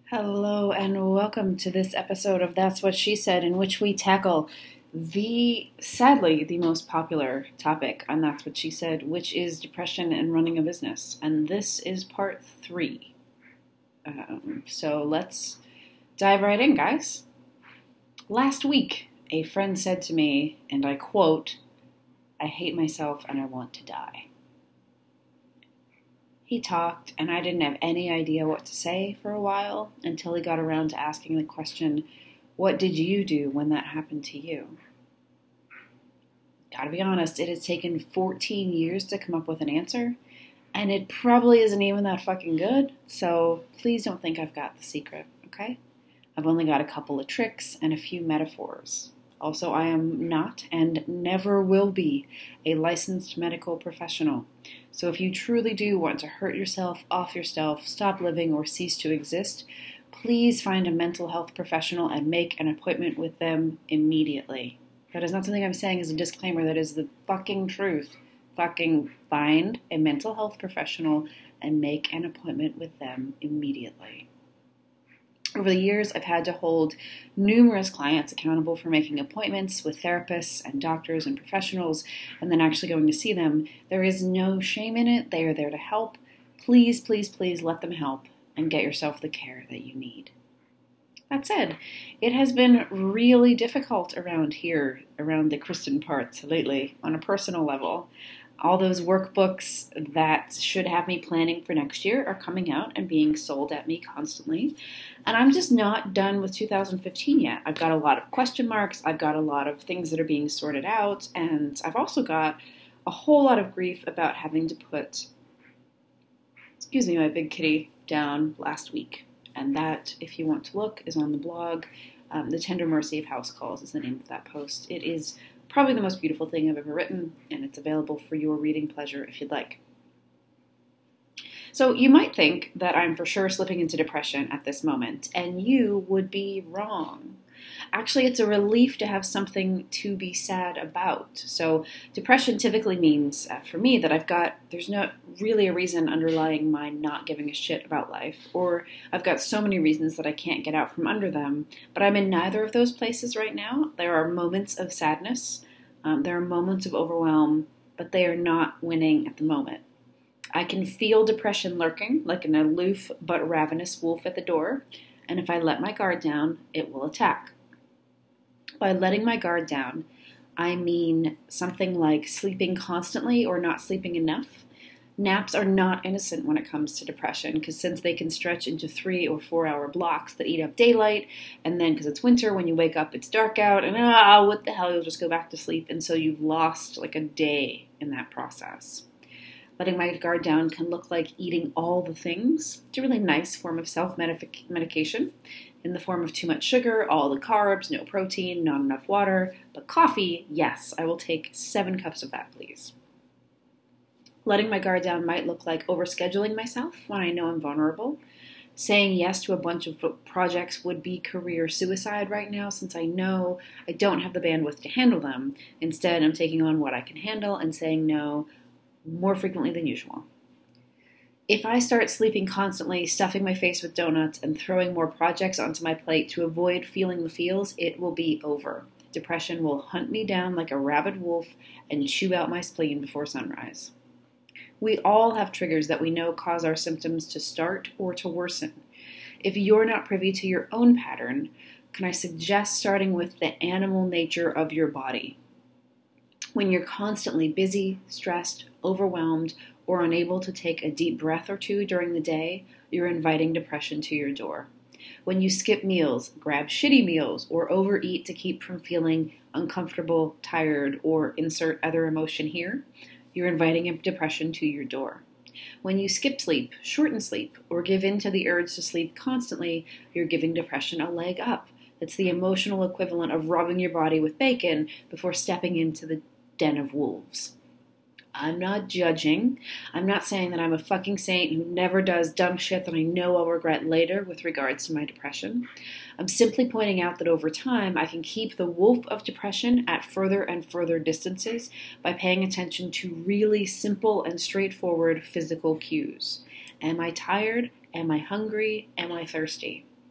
Hello and welcome to this episode of That's What She Said, in which we tackle sadly, the most popular topic on That's What She Said, which is depression and running a business. And this is part three. So let's dive right in, guys. Last week, a friend said to me, and I quote, "I hate myself and I want to die." He talked, and I didn't have any idea what to say for a while until he got around to asking the question, "What did you do when that happened to you?" Gotta be honest, it has taken 14 years to come up with an answer, and it probably isn't even that fucking good, so please don't think I've got the secret, okay? I've only got a couple of tricks and a few metaphors. Also, I am not and never will be a licensed medical professional. So if you truly do want to hurt yourself, off yourself, stop living, or cease to exist, please find a mental health professional and make an appointment with them immediately. That is not something I'm saying as a disclaimer. That is the fucking truth. Fucking find a mental health professional and make an appointment with them immediately. Over the years, I've had to hold numerous clients accountable for making appointments with therapists and doctors and professionals and then actually going to see them. There is no shame in it. They are there to help. Please, please, please let them help and get yourself the care that you need. That said, it has been really difficult around here, around the Kristen parts lately, on a personal level. All those workbooks that should have me planning for next year are coming out and being sold at me constantly. And I'm just not done with 2015 yet. I've got a lot of question marks. I've got a lot of things that are being sorted out. And I've also got a whole lot of grief about having to put, my big kitty down last week. And that, if you want to look, is on the blog. The Tender Mercy of House Calls is the name of that post. It is probably the most beautiful thing I've ever written, and it's available for your reading pleasure if you'd like. So you might think that I'm for sure slipping into depression at this moment, and you would be wrong. Actually, it's a relief to have something to be sad about. So depression typically means, for me, that there's not really a reason underlying my not giving a shit about life, or I've got so many reasons that I can't get out from under them, but I'm in neither of those places right now. There are moments of sadness, there are moments of overwhelm, but they are not winning at the moment. I can feel depression lurking like an aloof but ravenous wolf at the door, and if I let my guard down, it will attack. By letting my guard down, I mean something like sleeping constantly or not sleeping enough. Naps are not innocent when it comes to depression, because since they can stretch into 3 or 4 hour blocks that eat up daylight, and then because it's winter, when you wake up it's dark out, and what the hell, you'll just go back to sleep, and so you've lost like a day in that process. Letting my guard down can look like eating all the things. It's a really nice form of self-medication in the form of too much sugar, all the carbs, no protein, not enough water. But coffee, yes, I will take 7 cups of that, please. Letting my guard down might look like overscheduling myself when I know I'm vulnerable. Saying yes to a bunch of projects would be career suicide right now, since I know I don't have the bandwidth to handle them. Instead, I'm taking on what I can handle and saying no more frequently than usual. If I start sleeping constantly, stuffing my face with donuts, and throwing more projects onto my plate to avoid feeling the feels, it will be over. Depression will hunt me down like a rabid wolf and chew out my spleen before sunrise. We all have triggers that we know cause our symptoms to start or to worsen. If you're not privy to your own pattern, can I suggest starting with the animal nature of your body? When you're constantly busy, stressed, overwhelmed, or unable to take a deep breath or two during the day, you're inviting depression to your door. When you skip meals, grab shitty meals, or overeat to keep from feeling uncomfortable, tired, or insert other emotion here, you're inviting depression to your door. When you skip sleep, shorten sleep, or give in to the urge to sleep constantly, you're giving depression a leg up. It's the emotional equivalent of rubbing your body with bacon before stepping into the den of wolves. I'm not judging. I'm not saying that I'm a fucking saint who never does dumb shit that I know I'll regret later with regards to my depression. I'm simply pointing out that over time I can keep the wolf of depression at further and further distances by paying attention to really simple and straightforward physical cues. Am I tired? Am I hungry? Am I thirsty?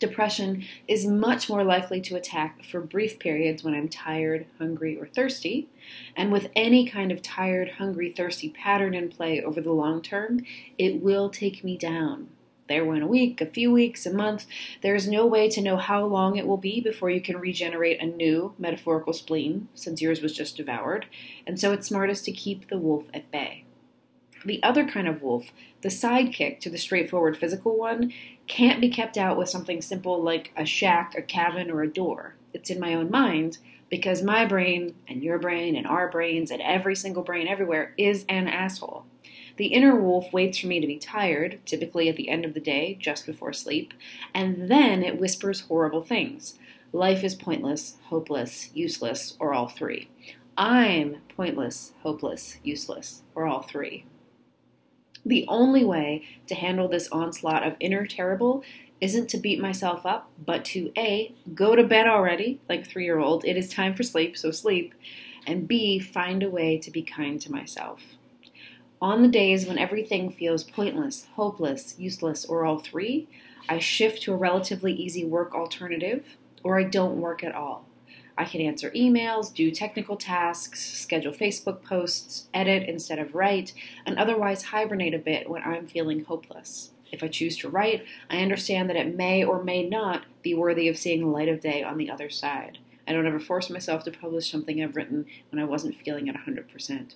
Depression is much more likely to attack for brief periods when I'm tired, hungry, or thirsty. And with any kind of tired, hungry, thirsty pattern in play over the long term, it will take me down. There went a week, a few weeks, a month. There is no way to know how long it will be before you can regenerate a new metaphorical spleen, since yours was just devoured. And so it's smartest to keep the wolf at bay. The other kind of wolf, the sidekick to the straightforward physical one, can't be kept out with something simple like a shack, a cabin, or a door. It's in my own mind because my brain and your brain and our brains and every single brain everywhere is an asshole. The inner wolf waits for me to be tired, typically at the end of the day, just before sleep, and then it whispers horrible things. Life is pointless, hopeless, useless, or all three. I'm pointless, hopeless, useless, or all three. The only way to handle this onslaught of inner terrible isn't to beat myself up, but to A, go to bed already, like a 3-year-old. It is time for sleep, so sleep. And B, find a way to be kind to myself. On the days when everything feels pointless, hopeless, useless, or all three, I shift to a relatively easy work alternative, or I don't work at all. I can answer emails, do technical tasks, schedule Facebook posts, edit instead of write, and otherwise hibernate a bit when I'm feeling hopeless. If I choose to write, I understand that it may or may not be worthy of seeing the light of day on the other side. I don't ever force myself to publish something I've written when I wasn't feeling at 100%.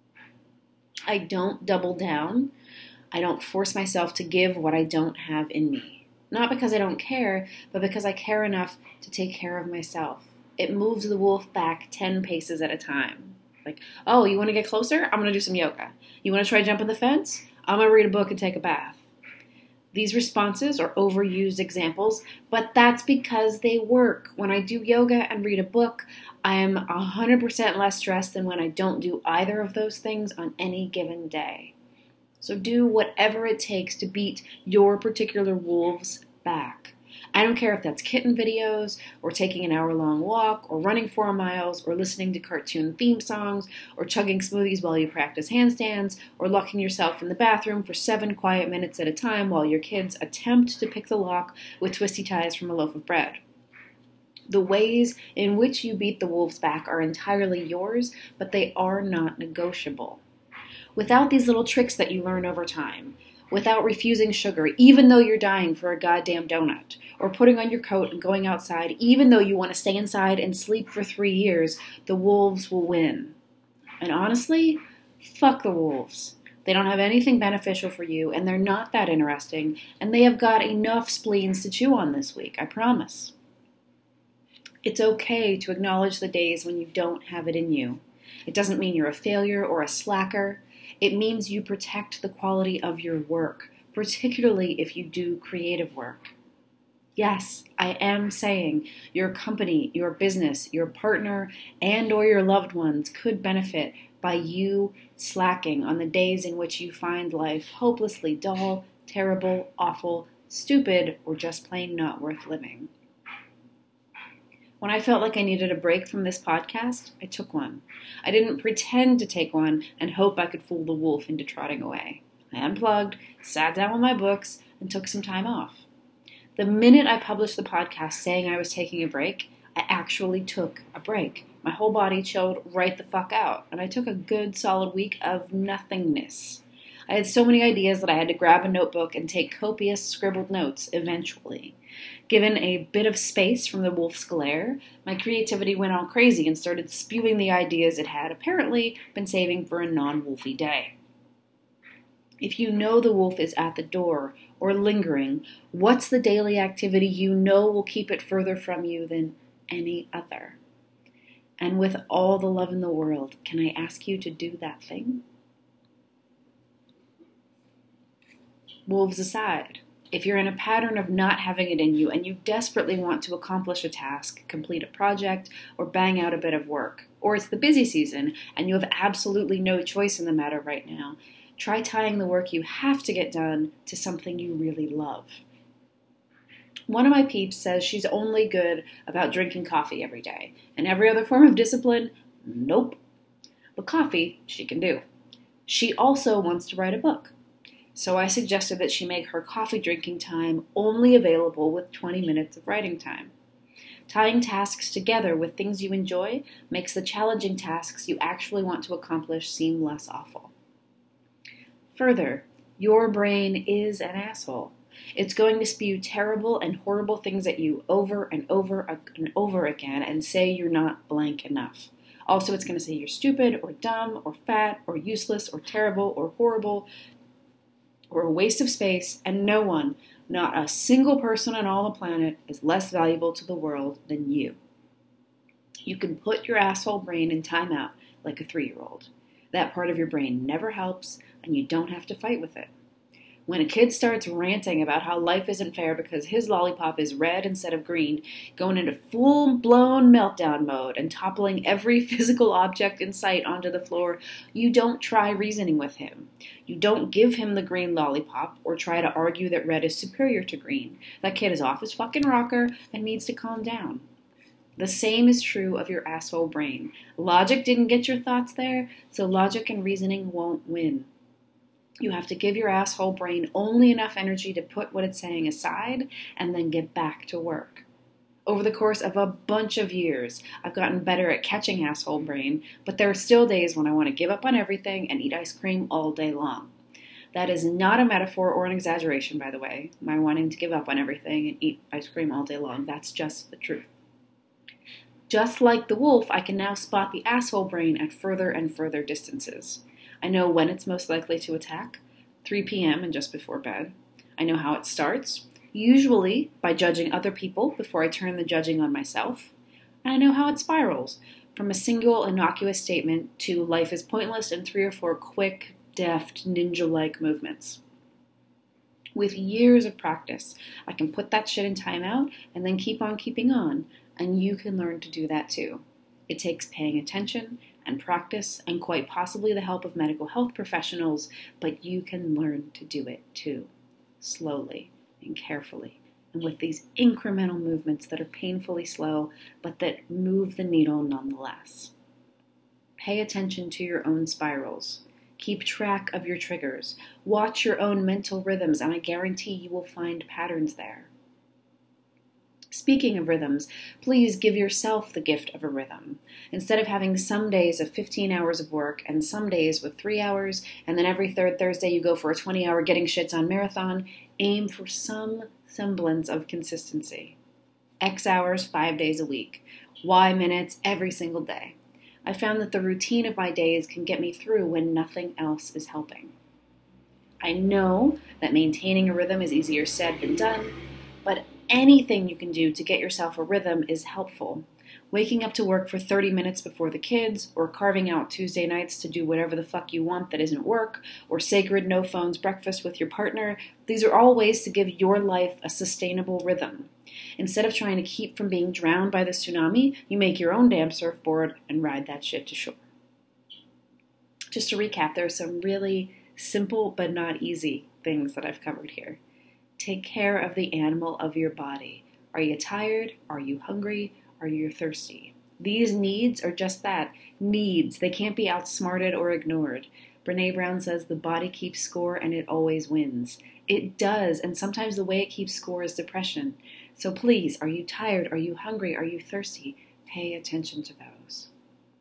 I don't double down. I don't force myself to give what I don't have in me. Not because I don't care, but because I care enough to take care of myself. It moves the wolf back 10 paces at a time. Like, oh, you want to get closer? I'm going to do some yoga. You want to try jumping the fence? I'm going to read a book and take a bath. These responses are overused examples, but that's because they work. When I do yoga and read a book, I am 100% less stressed than when I don't do either of those things on any given day. So do whatever it takes to beat your particular wolves back. I don't care if that's kitten videos, or taking an hour-long walk, or running 4 miles, or listening to cartoon theme songs, or chugging smoothies while you practice handstands, or locking yourself in the bathroom for 7 quiet minutes at a time while your kids attempt to pick the lock with twisty ties from a loaf of bread. The ways in which you beat the wolves back are entirely yours, but they are not negotiable. Without these little tricks that you learn over time, without refusing sugar even though you're dying for a goddamn donut, or putting on your coat and going outside even though you want to stay inside and sleep for 3 years, the wolves will win. And honestly, fuck the wolves. They don't have anything beneficial for you, and they're not that interesting, and they have got enough spleens to chew on this week, I promise. It's okay to acknowledge the days when you don't have it in you. It doesn't mean you're a failure or a slacker. It means you protect the quality of your work, particularly if you do creative work. Yes, I am saying your company, your business, your partner, and or your loved ones could benefit by you slacking on the days in which you find life hopelessly dull, terrible, awful, stupid, or just plain not worth living. When I felt like I needed a break from this podcast, I took one. I didn't pretend to take one and hope I could fool the wolf into trotting away. I unplugged, sat down with my books, and took some time off. The minute I published the podcast saying I was taking a break, I actually took a break. My whole body chilled right the fuck out, and I took a good solid week of nothingness. I had so many ideas that I had to grab a notebook and take copious scribbled notes eventually. Given a bit of space from the wolf's glare, my creativity went all crazy and started spewing the ideas it had apparently been saving for a non-wolfy day. If you know the wolf is at the door or lingering, what's the daily activity you know will keep it further from you than any other? And with all the love in the world, can I ask you to do that thing? Wolves aside, if you're in a pattern of not having it in you and you desperately want to accomplish a task, complete a project, or bang out a bit of work, or it's the busy season and you have absolutely no choice in the matter right now, try tying the work you have to get done to something you really love. One of my peeps says she's only good about drinking coffee every day, and every other form of discipline, nope. But coffee, she can do. She also wants to write a book. So I suggested that she make her coffee drinking time only available with 20 minutes of writing time. Tying tasks together with things you enjoy makes the challenging tasks you actually want to accomplish seem less awful. Further, your brain is an asshole. It's going to spew terrible and horrible things at you over and over and over again and say you're not blank enough. Also, it's going to say you're stupid or dumb or fat or useless or terrible or horrible or a waste of space, and no one, not a single person on all the planet, is less valuable to the world than you. You can put your asshole brain in timeout like a 3-year-old. That part of your brain never helps, and you don't have to fight with it. When a kid starts ranting about how life isn't fair because his lollipop is red instead of green, going into full-blown meltdown mode and toppling every physical object in sight onto the floor, you don't try reasoning with him. You don't give him the green lollipop or try to argue that red is superior to green. That kid is off his fucking rocker and needs to calm down. The same is true of your asshole brain. Logic didn't get your thoughts there, so logic and reasoning won't win. You have to give your asshole brain only enough energy to put what it's saying aside and then get back to work. Over the course of a bunch of years, I've gotten better at catching asshole brain, but there are still days when I want to give up on everything and eat ice cream all day long. That is not a metaphor or an exaggeration, by the way, my wanting to give up on everything and eat ice cream all day long. That's just the truth. Just like the wolf, I can now spot the asshole brain at further and further distances. I know when it's most likely to attack, 3 p.m. and just before bed. I know how it starts, usually by judging other people before I turn the judging on myself. And I know how it spirals, from a single innocuous statement to life is pointless in 3 or 4 quick, deft, ninja-like movements. With years of practice, I can put that shit in timeout and then keep on keeping on, and you can learn to do that too. It takes paying attention and practice and quite possibly the help of medical health professionals, but you can learn to do it too, slowly and carefully, and with these incremental movements that are painfully slow, but that move the needle nonetheless. Pay attention to your own spirals. Keep track of your triggers. Watch your own mental rhythms, and I guarantee you will find patterns there. Speaking of rhythms, please give yourself the gift of a rhythm. Instead of having some days of 15 hours of work and some days with 3 hours, and then every third Thursday you go for a 20-hour getting shits on marathon, aim for some semblance of consistency. X hours, 5 days a week. Y minutes every single day. I found that the routine of my days can get me through when nothing else is helping. I know that maintaining a rhythm is easier said than done, but anything you can do to get yourself a rhythm is helpful. Waking up to work for 30 minutes before the kids, or carving out Tuesday nights to do whatever the fuck you want that isn't work, or sacred no phones breakfast with your partner, these are all ways to give your life a sustainable rhythm. Instead of trying to keep from being drowned by the tsunami, you make your own damn surfboard and ride that shit to shore. Just to recap, there are some really simple but not easy things that I've covered here. Take care of the animal of your body. Are you tired? Are you hungry? Are you thirsty? These needs are just that, needs. They can't be outsmarted or ignored. Brené Brown says the body keeps score and it always wins. It does, and sometimes the way it keeps score is depression. So please, are you tired? Are you hungry? Are you thirsty? Pay attention to those.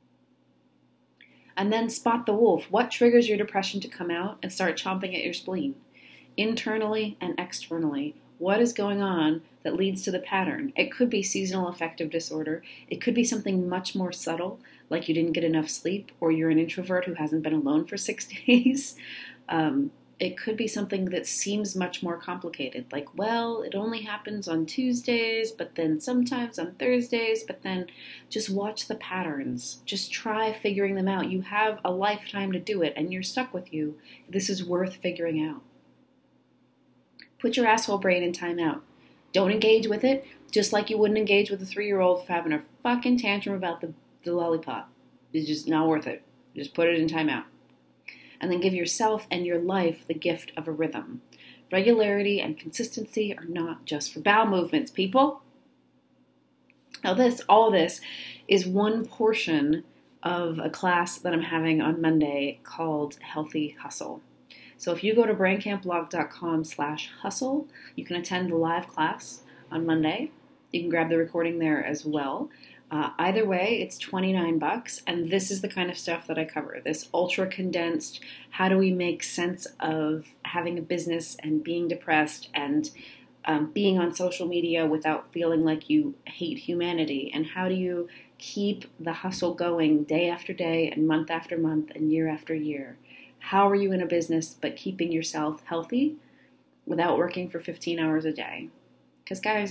And then spot the wolf. What triggers your depression to come out and start chomping at your spleen? Internally and externally, what is going on that leads to the pattern? It could be seasonal affective disorder. It could be something much more subtle, like you didn't get enough sleep, or you're an introvert who hasn't been alone for 6 days. It could be something that seems much more complicated, like, well, it only happens on Tuesdays, but then sometimes on Thursdays, but then just watch the patterns. Just try figuring them out. You have a lifetime to do it, and you're stuck with you. This is worth figuring out. Put your asshole brain in timeout. Don't engage with it, just like you wouldn't engage with a 3-year-old having a fucking tantrum about the lollipop. It's just not worth it. Just put it in timeout. And then give yourself and your life the gift of a rhythm. Regularity and consistency are not just for bowel movements, people. Now all this is one portion of a class that I'm having on Monday called Healthy Hustle. So if you go to brandcampblog.com/hustle, you can attend the live class on Monday. You can grab the recording there as well. Either way, it's $29, and this is the kind of stuff that I cover. This ultra condensed, how do we make sense of having a business and being depressed and being on social media without feeling like you hate humanity, and how do you keep the hustle going day after day and month after month and year after year? How are you in a business but keeping yourself healthy without working for 15 hours a day? Because guys,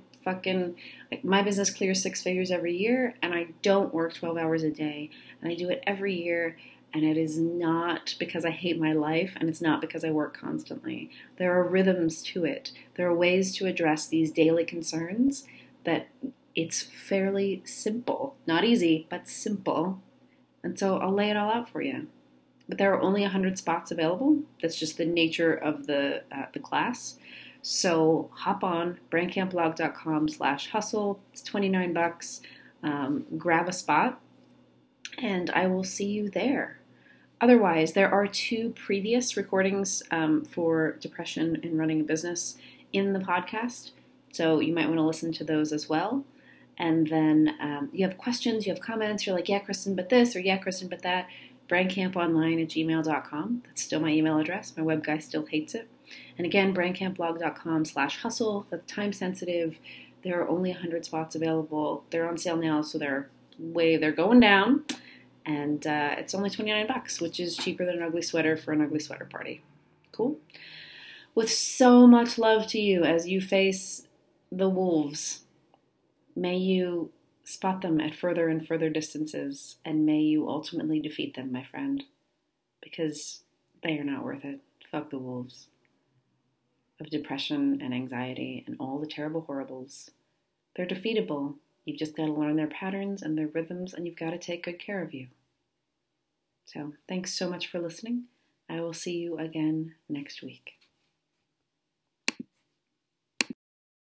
my business clears 6 figures every year, and I don't work 12 hours a day, and I do it every year, and it is not because I hate my life, and it's not because I work constantly. There are rhythms to it. There are ways to address these daily concerns that it's fairly simple. Not easy, but simple. And so I'll lay it all out for you. But there are only 100 spots available. That's just the nature of the class. So hop on brandcampblog.com/hustle. It's $29. Grab a spot, and I will see you there. Otherwise, there are 2 previous recordings for depression and running a business in the podcast. So you might want to listen to those as well. And then you have questions, you have comments, you're like, yeah, Kristen, but this, or yeah, Kristen, but that. brandcamponline@gmail.com. That's still my email address. My web guy still hates it. And again, brandcampblog.com/hustle. That's time sensitive. There are only 100 spots available. They're on sale now, so they're going down. And it's only $29, which is cheaper than an ugly sweater for an ugly sweater party. Cool? With so much love to you as you face the wolves, may you spot them at further and further distances, and may you ultimately defeat them, my friend, because they are not worth it. Fuck the wolves of depression and anxiety and all the terrible horribles. They're defeatable. You've just got to learn their patterns and their rhythms, and you've got to take good care of you. So thanks so much for listening. I will see you again next week.